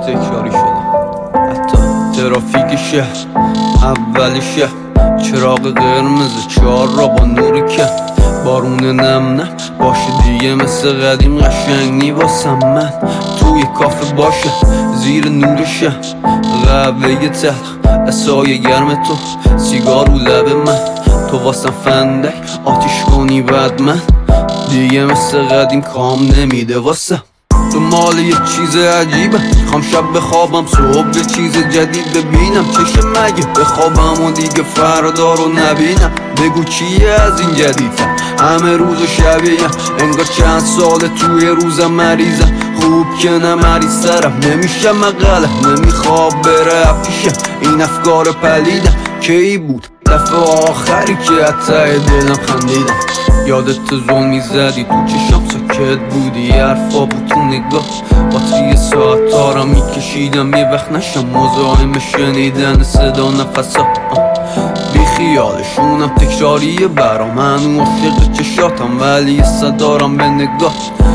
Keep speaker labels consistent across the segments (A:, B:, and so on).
A: تکراری شده، حتی ترافیک شهر اول شهر، چراغ قرمز 4 را با نور که بارون نم باشه دیگه مثل قدیم قشنگ نی واسم من توی کافه باشه زیر نور شهر، قهوه تلخ اسای گرم تو، سیگار رو لب من، تو واسم فندک آتیش کنی بعد من دیگه مثل قدیم کام نمیده واسم. تو مال یه چیز عجیبه، خوام شب بخوابم صبح یه چیز جدید ببینم، چشم مگه بخوابم و دیگه فردا رو نبینم. بگو چیه از این جدیدتر، همه روز و شبیه انگار چند ساله توی روزم مریضم. خوب که نه مریض سرم نمیشه مقاله، نمیخواب بره پیشه این افکار پلیدم. کی بود دفعه آخری که حتی دلم خندیدم؟ یادت ظلمی زدی تو چشم ساکت بودی، حرفا بود تو نگاه باتری ساعت ها را میکشیدم یه وقت نشم مزاحم شنیدن صدا نفسا. بی خیالشونم تکراریه برام، هنو عاشق چشاتم ولی صدارم به نگاه.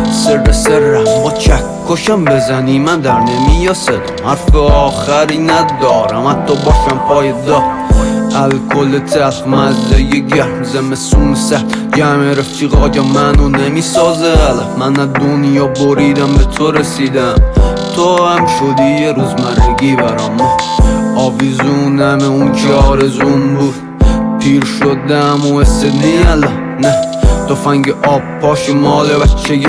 A: سرم با چکشم بزنی من در نمیاد صدام، حرف آخری ندارم حتی باشم پای دار. الکل تلخ مزه گرم زمستون سرد، جمع رفیقای منو نمیسازه غلط. من از دنیا بریدم به تو رسیدم، تو هم شدی یه روزمرگی برام. آویزونم اون که آرزون بود، پیر شدم و استدنی الان نه تفنگ آب پاش مال بچگی،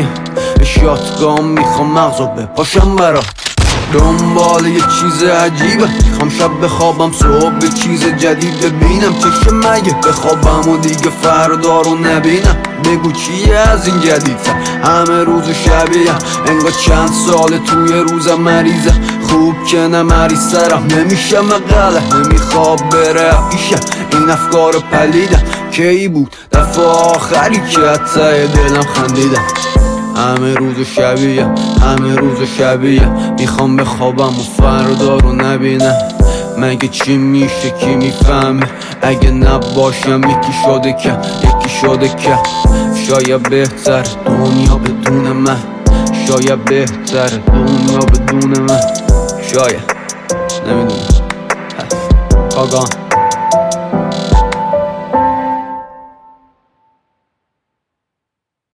A: شاتگام میخوام مغزو بپاشم برات. دنبال یه چیز عجیبه، خوام شب بخوابم صبح یه چیز جدید ببینم، چشم مگه بخوابم و دیگه فردا رو نبینم. بگو چیه از این جدیدتر، همه روز و شبیه انگار چند ساله توی روزم مریضه. خوب که نه مریض سرم نمیشه مقاله، نمیخواب بره پیشه این افکار پلیدم. کی بود دفعه آخری که حتی دلم خندیدم؟ همه روز و شبیه همه روز و شبیه میخوام بخوابم و فردا رو نبینم. مگه چی میشه کی میفهمه اگه نباشم یکی شده که شاید بهتر دنیا بدون من، شاید بهتر دنیا بدون من، شاید نمیدونم. کاگان